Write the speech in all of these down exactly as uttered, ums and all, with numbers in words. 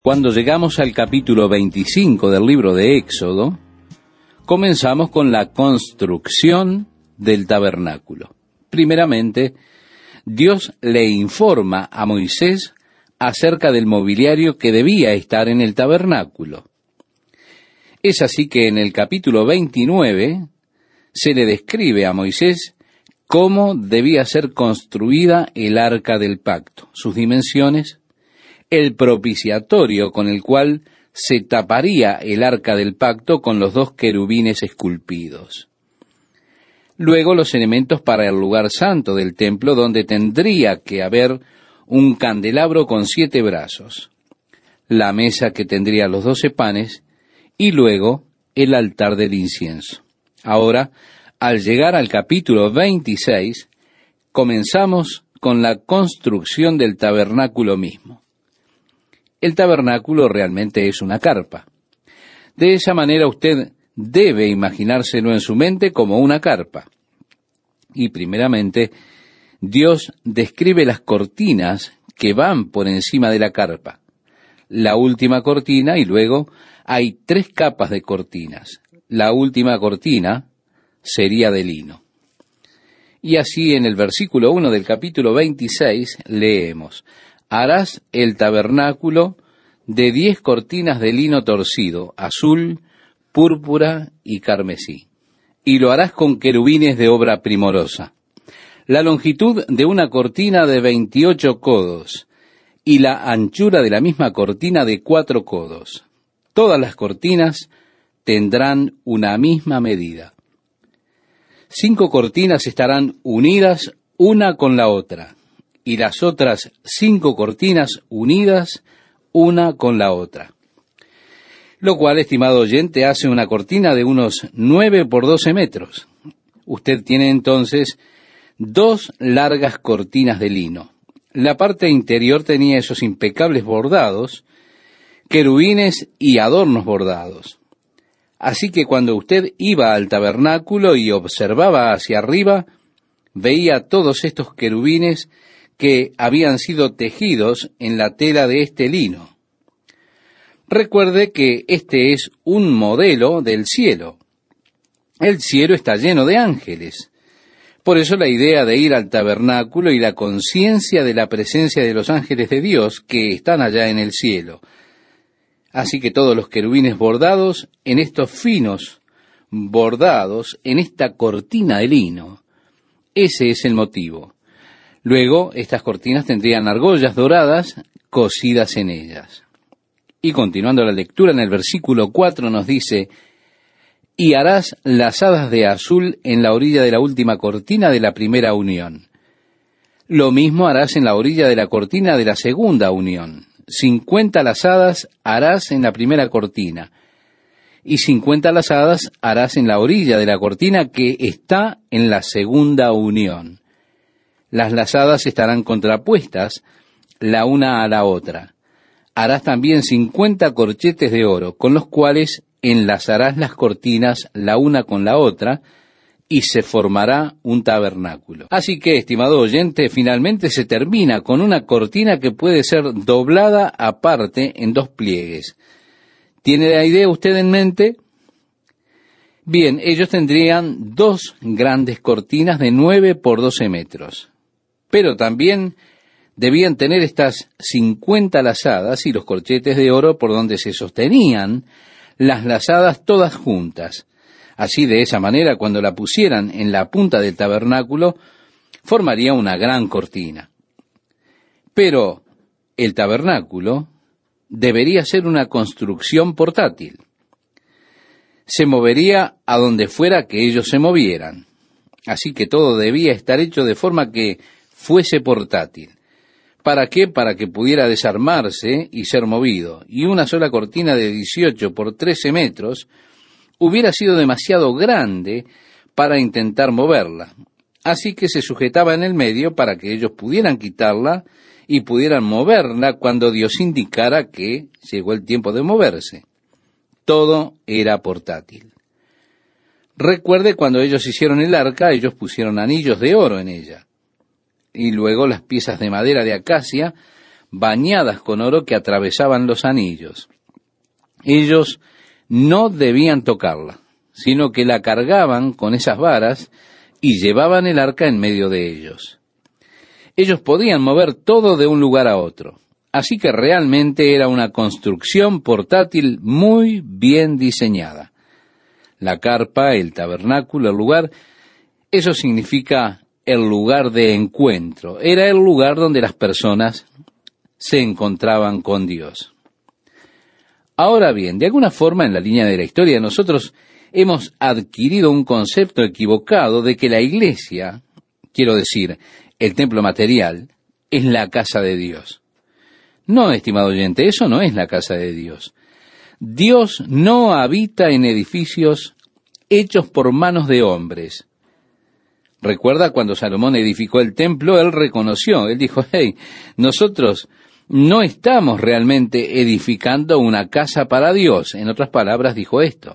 Cuando llegamos al capítulo veinticinco del libro de Éxodo, comenzamos con la construcción del tabernáculo. Primeramente, Dios le informa a Moisés acerca del mobiliario que debía estar en el tabernáculo. Es así que en el capítulo veintinueve se le describe a Moisés cómo debía ser construida el arca del pacto, sus dimensiones, el propiciatorio con el cual se taparía el arca del pacto con los dos querubines esculpidos. Luego los elementos para el lugar santo del templo, donde tendría que haber un candelabro con siete brazos, la mesa que tendría los doce panes y luego el altar del incienso. Ahora, al llegar al capítulo veintiséis, comenzamos con la construcción del tabernáculo mismo. El tabernáculo realmente es una carpa. De esa manera usted debe imaginárselo en su mente como una carpa. Y primeramente, Dios describe las cortinas que van por encima de la carpa. La última cortina y luego hay tres capas de cortinas. La última cortina sería de lino. Y así en el versículo uno del capítulo veintiséis leemos: harás el tabernáculo de diez cortinas de lino torcido, azul, púrpura y carmesí. Y lo harás con querubines de obra primorosa. La longitud de una cortina de veintiocho codos, y la anchura de la misma cortina de cuatro codos. Todas las cortinas tendrán una misma medida. Cinco cortinas estarán unidas una con la otra, y las otras cinco cortinas unidas una con la otra. Lo cual, estimado oyente, hace una cortina de unos nueve por doce metros. Usted tiene entonces dos largas cortinas de lino. La parte interior tenía esos impecables bordados, querubines y adornos bordados. Así que cuando usted iba al tabernáculo y observaba hacia arriba, veía todos estos querubines que habían sido tejidos en la tela de este lino. Recuerde que este es un modelo del cielo. El cielo está lleno de ángeles. Por eso la idea de ir al tabernáculo y la conciencia de la presencia de los ángeles de Dios que están allá en el cielo. Así que todos los querubines bordados en estos finos bordados en esta cortina de lino. Ese es el motivo. Luego, estas cortinas tendrían argollas doradas cosidas en ellas. Y continuando la lectura en el versículo cuatro nos dice: y harás lazadas de azul en la orilla de la última cortina de la primera unión. Lo mismo harás en la orilla de la cortina de la segunda unión. Cincuenta lazadas harás en la primera cortina, y cincuenta lazadas harás en la orilla de la cortina que está en la segunda unión. Las lazadas estarán contrapuestas la una a la otra. Harás también cincuenta corchetes de oro, con los cuales enlazarás las cortinas la una con la otra, y se formará un tabernáculo. Así que, estimado oyente, finalmente se termina con una cortina que puede ser doblada aparte en dos pliegues. ¿Tiene la idea usted en mente? Bien, ellos tendrían dos grandes cortinas de nueve por doce metros. Pero también debían tener estas cincuenta lazadas y los corchetes de oro por donde se sostenían las lazadas todas juntas. Así, de esa manera, cuando la pusieran en la punta del tabernáculo, formaría una gran cortina. Pero el tabernáculo debería ser una construcción portátil. Se movería a donde fuera que ellos se movieran. Así que todo debía estar hecho de forma que fuese portátil. ¿Para qué? Para que pudiera desarmarse y ser movido. Y una sola cortina de dieciocho por trece metros hubiera sido demasiado grande para intentar moverla. Así que se sujetaba en el medio para que ellos pudieran quitarla y pudieran moverla cuando Dios indicara que llegó el tiempo de moverse. Todo era portátil. Recuerde, cuando ellos hicieron el arca, ellos pusieron anillos de oro en ella. Y luego las piezas de madera de acacia bañadas con oro que atravesaban los anillos. Ellos no debían tocarla, sino que la cargaban con esas varas y llevaban el arca en medio de ellos. Ellos podían mover todo de un lugar a otro, así que realmente era una construcción portátil muy bien diseñada. La carpa, el tabernáculo, el lugar, eso significa el lugar de encuentro. Era el lugar donde las personas se encontraban con Dios. Ahora bien, de alguna forma en la línea de la historia nosotros hemos adquirido un concepto equivocado de que la iglesia, quiero decir, el templo material, es la casa de Dios. No, estimado oyente, eso no es la casa de Dios. Dios no habita en edificios hechos por manos de hombres. Recuerda cuando Salomón edificó el templo, él reconoció, él dijo, hey, nosotros no estamos realmente edificando una casa para Dios. En otras palabras, dijo esto.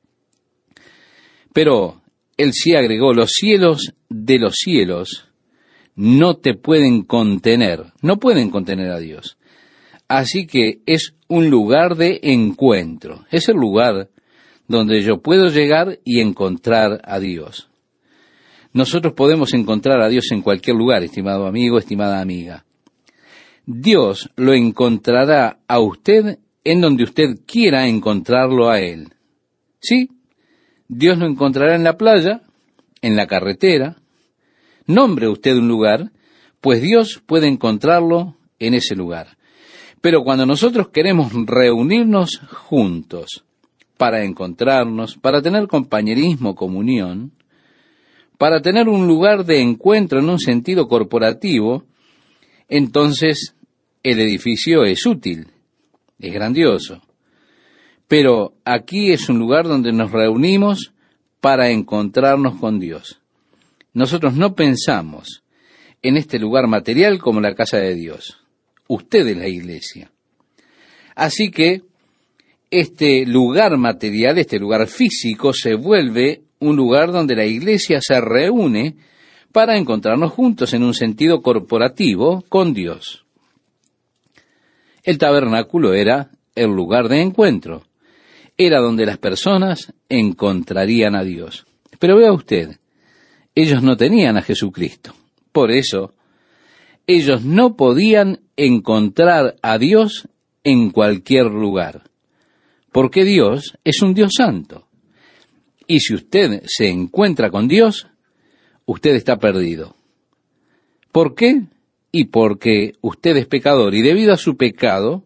Pero él sí agregó, los cielos de los cielos no te pueden contener, no pueden contener a Dios. Así que es un lugar de encuentro, es el lugar donde yo puedo llegar y encontrar a Dios. Nosotros podemos encontrar a Dios en cualquier lugar, estimado amigo, estimada amiga. Dios lo encontrará a usted en donde usted quiera encontrarlo a Él. Sí, Dios lo encontrará en la playa, en la carretera. Nombre usted un lugar, pues Dios puede encontrarlo en ese lugar. Pero cuando nosotros queremos reunirnos juntos para encontrarnos, para tener compañerismo, comunión, para tener un lugar de encuentro en un sentido corporativo, entonces el edificio es útil, es grandioso. Pero aquí es un lugar donde nos reunimos para encontrarnos con Dios. Nosotros no pensamos en este lugar material como la casa de Dios. Usted es la iglesia. Así que este lugar material, este lugar físico, se vuelve un lugar donde la iglesia se reúne para encontrarnos juntos en un sentido corporativo con Dios. El tabernáculo era el lugar de encuentro. Era donde las personas encontrarían a Dios. Pero vea usted, ellos no tenían a Jesucristo. Por eso, ellos no podían encontrar a Dios en cualquier lugar. Porque Dios es un Dios santo. Y si usted se encuentra con Dios, usted está perdido. ¿Por qué? Y porque usted es pecador, y debido a su pecado,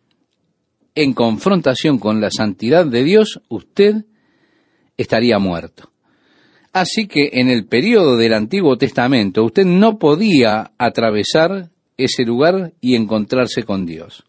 en confrontación con la santidad de Dios, usted estaría muerto. Así que en el período del Antiguo Testamento, usted no podía atravesar ese lugar y encontrarse con Dios.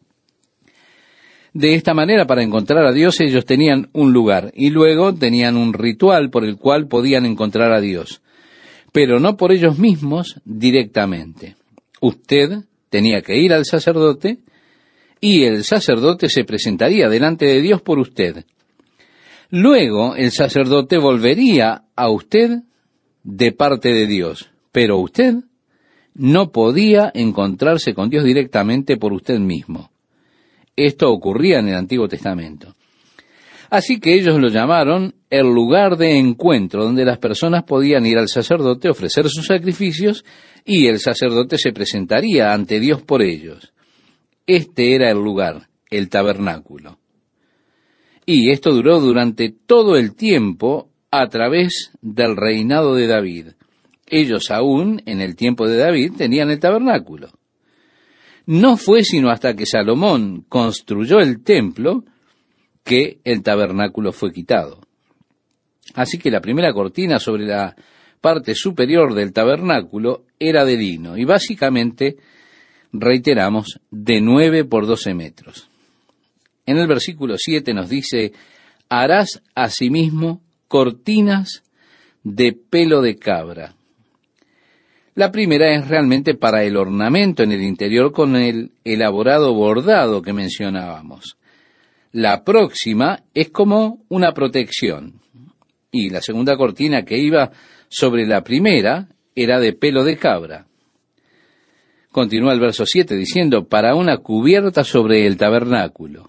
De esta manera, para encontrar a Dios, ellos tenían un lugar, y luego tenían un ritual por el cual podían encontrar a Dios, pero no por ellos mismos directamente. Usted tenía que ir al sacerdote, y el sacerdote se presentaría delante de Dios por usted. Luego, el sacerdote volvería a usted de parte de Dios, pero usted no podía encontrarse con Dios directamente por usted mismo. Esto ocurría en el Antiguo Testamento. Así que ellos lo llamaron el lugar de encuentro, donde las personas podían ir al sacerdote, ofrecer sus sacrificios, y el sacerdote se presentaría ante Dios por ellos. Este era el lugar, el tabernáculo. Y esto duró durante todo el tiempo a través del reinado de David. Ellos aún, en el tiempo de David, tenían el tabernáculo. No fue sino hasta que Salomón construyó el templo que el tabernáculo fue quitado. Así que la primera cortina sobre la parte superior del tabernáculo era de lino y básicamente, reiteramos, de nueve por doce metros. En el versículo siete nos dice, harás asimismo cortinas de pelo de cabra. La primera es realmente para el ornamento en el interior con el elaborado bordado que mencionábamos. La próxima es como una protección. Y la segunda cortina que iba sobre la primera era de pelo de cabra. Continúa el verso siete diciendo, para una cubierta sobre el tabernáculo.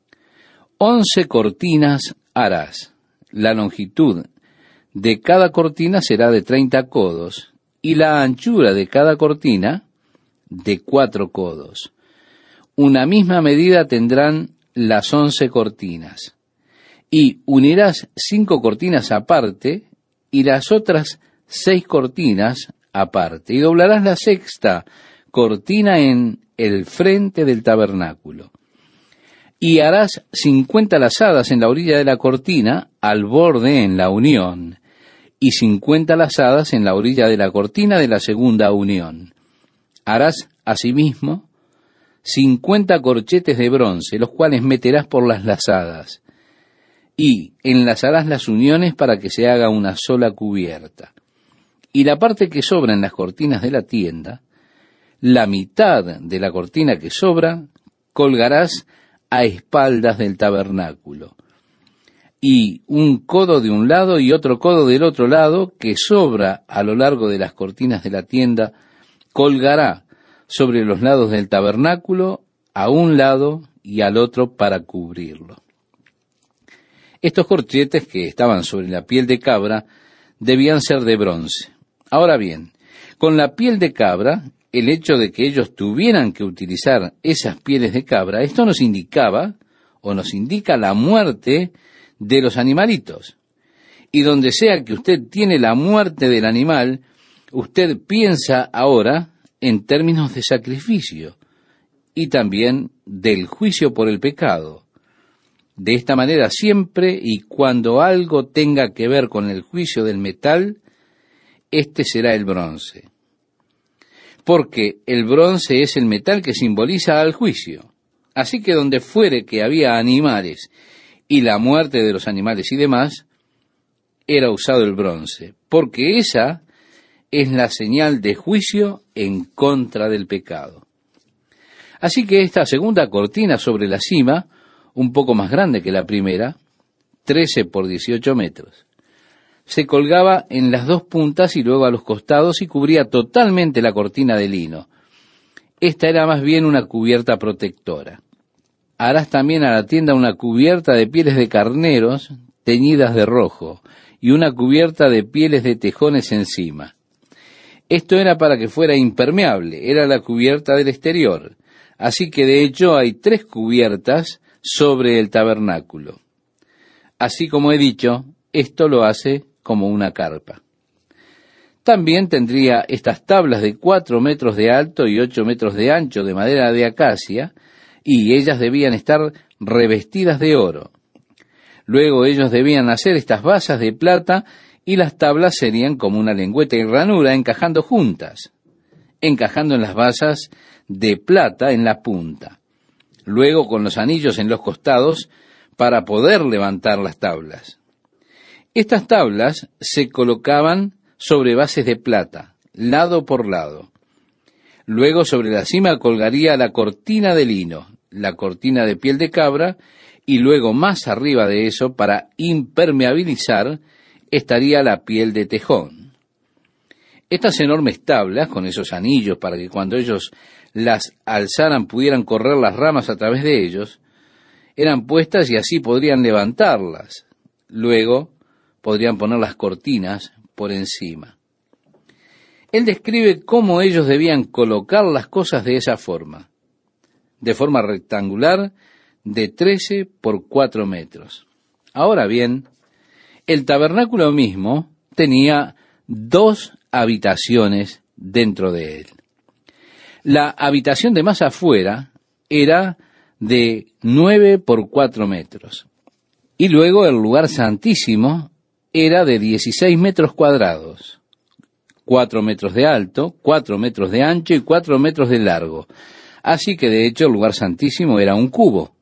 Once cortinas harás. La longitud de cada cortina será de treinta codos, y la anchura de cada cortina de cuatro codos. Una misma medida tendrán las once cortinas. Y unirás cinco cortinas aparte, y las otras seis cortinas aparte, y doblarás la sexta cortina en el frente del tabernáculo. Y harás cincuenta lazadas en la orilla de la cortina, al borde en la unión, y cincuenta lazadas en la orilla de la cortina de la segunda unión. Harás asimismo cincuenta corchetes de bronce, los cuales meterás por las lazadas, y enlazarás las uniones para que se haga una sola cubierta. Y la parte que sobra en las cortinas de la tienda, la mitad de la cortina que sobra, colgarás a espaldas del tabernáculo. Y un codo de un lado y otro codo del otro lado, que sobra a lo largo de las cortinas de la tienda, colgará sobre los lados del tabernáculo, a un lado y al otro para cubrirlo. Estos corchetes que estaban sobre la piel de cabra debían ser de bronce. Ahora bien, con la piel de cabra, el hecho de que ellos tuvieran que utilizar esas pieles de cabra, esto nos indicaba, o nos indica la muerte de los animalitos. Y donde sea que usted tiene la muerte del animal, usted piensa ahora en términos de sacrificio y también del juicio por el pecado. De esta manera, siempre y cuando algo tenga que ver con el juicio del metal, este será el bronce. Porque el bronce es el metal que simboliza al juicio. Así que donde fuere que había animales y la muerte de los animales y demás, era usado el bronce, porque esa es la señal de juicio en contra del pecado. Así que esta segunda cortina sobre la cima, un poco más grande que la primera, trece por dieciocho metros, se colgaba en las dos puntas y luego a los costados y cubría totalmente la cortina de lino. Esta era más bien una cubierta protectora. Harás también a la tienda una cubierta de pieles de carneros teñidas de rojo y una cubierta de pieles de tejones encima. Esto era para que fuera impermeable, era la cubierta del exterior. Así que de hecho hay tres cubiertas sobre el tabernáculo. Así como he dicho, esto lo hace como una carpa. También tendría estas tablas de cuatro metros de alto y ocho metros de ancho de madera de acacia, y ellas debían estar revestidas de oro. Luego ellos debían hacer estas basas de plata, y las tablas serían como una lengüeta y ranura encajando juntas, encajando en las basas de plata en la punta. Luego con los anillos en los costados para poder levantar las tablas. Estas tablas se colocaban sobre bases de plata, lado por lado. Luego sobre la cima colgaría la cortina de lino, la cortina de piel de cabra, y luego más arriba de eso, para impermeabilizar, estaría la piel de tejón. Estas enormes tablas, con esos anillos para que cuando ellos las alzaran pudieran correr las ramas a través de ellos, eran puestas y así podrían levantarlas. Luego podrían poner las cortinas por encima. Él describe cómo ellos debían colocar las cosas de esa forma, de forma rectangular, de trece por cuatro metros. Ahora bien, el tabernáculo mismo tenía dos habitaciones dentro de él. La habitación de más afuera era de nueve por cuatro metros. Y luego el lugar santísimo era de dieciséis metros cuadrados, cuatro metros de alto, cuatro metros de ancho y cuatro metros de largo. Así que de hecho el lugar santísimo era un cubo.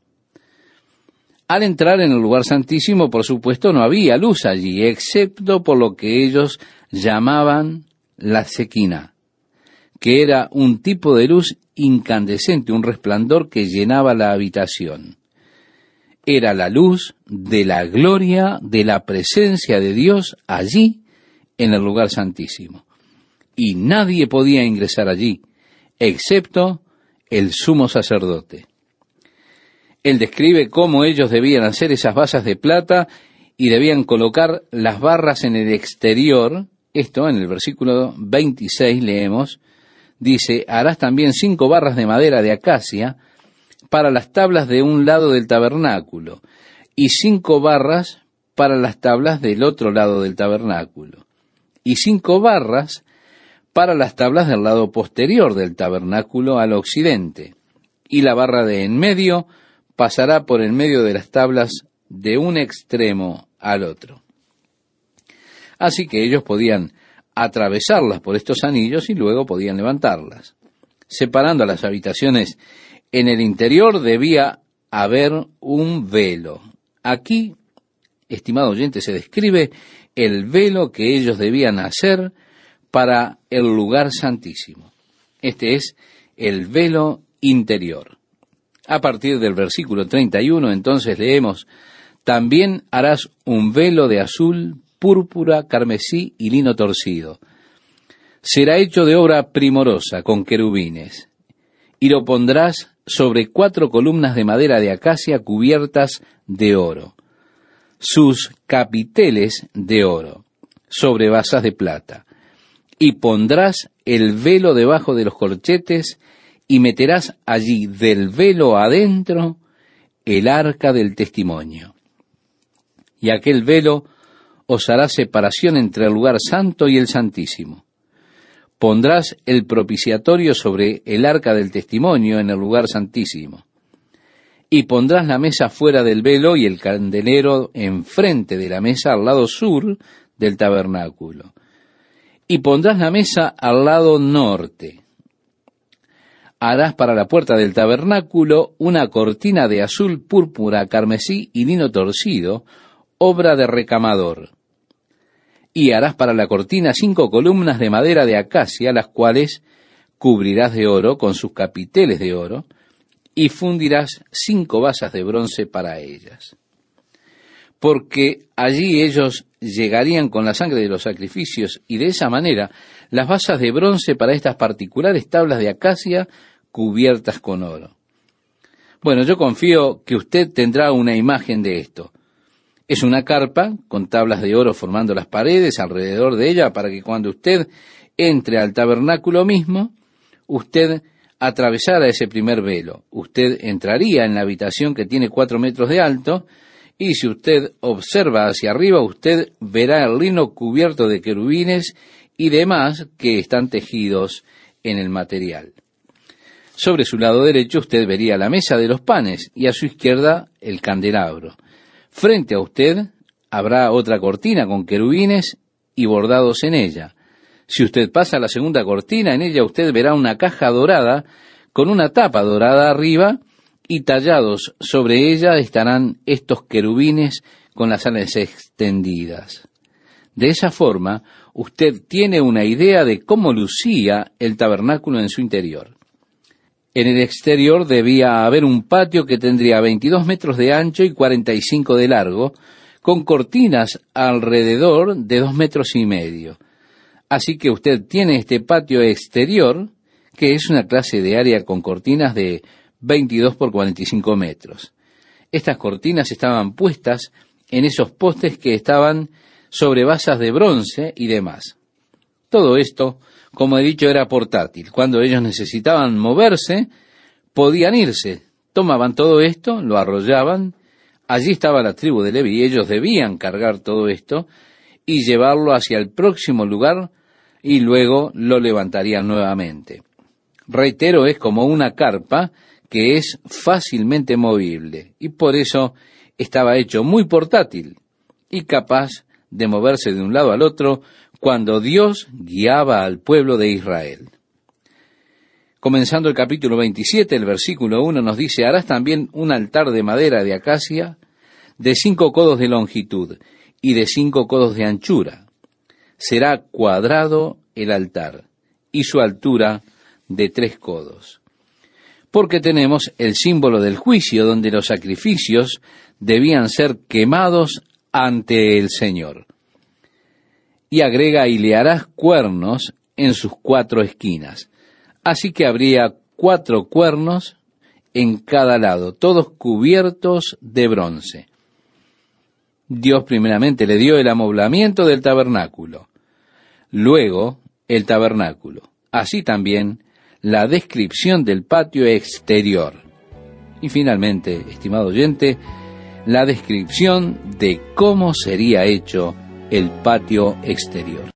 Al entrar en el lugar santísimo, por supuesto, no había luz allí, excepto por lo que ellos llamaban la sequina, que era un tipo de luz incandescente, un resplandor que llenaba la habitación. Era la luz de la gloria de la presencia de Dios allí en el lugar santísimo. Y nadie podía ingresar allí, excepto el sumo sacerdote. Él describe cómo ellos debían hacer esas basas de plata y debían colocar las barras en el exterior. Esto en el versículo veintiséis leemos, dice, harás también cinco barras de madera de acacia para las tablas de un lado del tabernáculo y cinco barras para las tablas del otro lado del tabernáculo y cinco barras para las tablas del lado posterior del tabernáculo al occidente, y la barra de en medio pasará por en medio de las tablas de un extremo al otro. Así que ellos podían atravesarlas por estos anillos y luego podían levantarlas. Separando las habitaciones, en el interior debía haber un velo. Aquí, estimado oyente, se describe el velo que ellos debían hacer para el lugar santísimo. Este es el velo interior. A partir del versículo treinta y uno, entonces leemos, también harás un velo de azul, púrpura, carmesí y lino torcido. Será hecho de obra primorosa, con querubines, y lo pondrás sobre cuatro columnas de madera de acacia cubiertas de oro, sus capiteles de oro, sobre basas de plata. Y pondrás el velo debajo de los corchetes, y meterás allí del velo adentro el arca del testimonio. Y aquel velo os hará separación entre el lugar santo y el santísimo. Pondrás el propiciatorio sobre el arca del testimonio en el lugar santísimo. Y pondrás la mesa fuera del velo y el candelero enfrente de la mesa al lado sur del tabernáculo. Y pondrás la mesa al lado norte. Harás para la puerta del tabernáculo una cortina de azul, púrpura, carmesí y lino torcido, obra de recamador. Y harás para la cortina cinco columnas de madera de acacia, las cuales cubrirás de oro con sus capiteles de oro, y fundirás cinco basas de bronce para ellas. Porque allí ellos llegarían con la sangre de los sacrificios, y de esa manera las basas de bronce para estas particulares tablas de acacia cubiertas con oro. Bueno, yo confío que usted tendrá una imagen de esto. Es una carpa con tablas de oro formando las paredes alrededor de ella para que cuando usted entre al tabernáculo mismo, usted atravesara ese primer velo. Usted entraría en la habitación que tiene cuatro metros de alto, y si usted observa hacia arriba, usted verá el lino cubierto de querubines y demás que están tejidos en el material. Sobre su lado derecho usted vería la mesa de los panes y a su izquierda el candelabro. Frente a usted habrá otra cortina con querubines y bordados en ella. Si usted pasa a la segunda cortina, en ella usted verá una caja dorada con una tapa dorada arriba, y tallados sobre ella estarán estos querubines con las alas extendidas. De esa forma, usted tiene una idea de cómo lucía el tabernáculo en su interior. En el exterior debía haber un patio que tendría veintidós metros de ancho y cuarenta y cinco de largo, con cortinas alrededor de dos metros y medio. Así que usted tiene este patio exterior, que es una clase de área con cortinas de veintidós por cuarenta y cinco metros. Estas cortinas estaban puestas en esos postes que estaban sobre basas de bronce y demás. Todo esto, como he dicho, era portátil. Cuando ellos necesitaban moverse, podían irse. Tomaban todo esto, lo arrollaban. Allí estaba la tribu de Leví, y ellos debían cargar todo esto y llevarlo hacia el próximo lugar, y luego lo levantarían nuevamente. Reitero, es como una carpa que es fácilmente movible, y por eso estaba hecho muy portátil y capaz de moverse de un lado al otro cuando Dios guiaba al pueblo de Israel. Comenzando el capítulo veintisiete, el versículo uno nos dice, harás también un altar de madera de acacia de cinco codos de longitud y de cinco codos de anchura. Será cuadrado el altar, y su altura de tres codos. Porque tenemos el símbolo del juicio, donde los sacrificios debían ser quemados ante el Señor. Y agrega, y le harás cuernos en sus cuatro esquinas. Así que habría cuatro cuernos en cada lado, todos cubiertos de bronce. Dios primeramente le dio el amoblamiento del tabernáculo, luego el tabernáculo, así también la descripción del patio exterior y finalmente, estimado oyente, la descripción de cómo sería hecho el patio exterior.